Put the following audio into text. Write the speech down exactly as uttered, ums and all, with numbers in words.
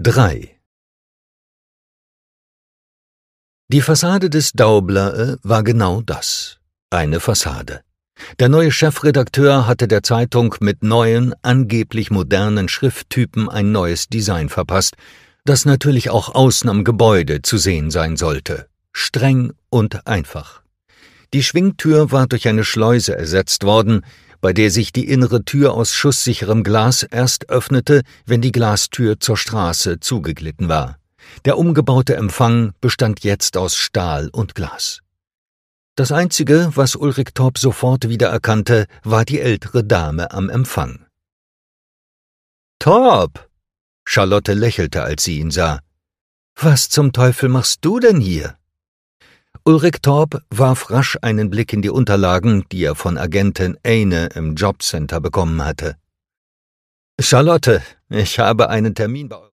drei. Die Fassade des Daublae war genau das, eine Fassade. Der neue Chefredakteur hatte der Zeitung mit neuen, angeblich modernen Schrifttypen ein neues Design verpasst, das natürlich auch außen am Gebäude zu sehen sein sollte. Streng und einfach. Die Schwingtür war durch eine Schleuse ersetzt worden, bei der sich die innere Tür aus schusssicherem Glas erst öffnete, wenn die Glastür zur Straße zugeglitten war. Der umgebaute Empfang bestand jetzt aus Stahl und Glas. Das Einzige, was Ulrich Torp sofort wiedererkannte, war die ältere Dame am Empfang. »Torp!« Charlotte lächelte, als sie ihn sah. »Was zum Teufel machst du denn hier?« Ulrich Torp warf rasch einen Blick in die Unterlagen, die er von Agentin Eine im Jobcenter bekommen hatte. »Charlotte, ich habe einen Termin bei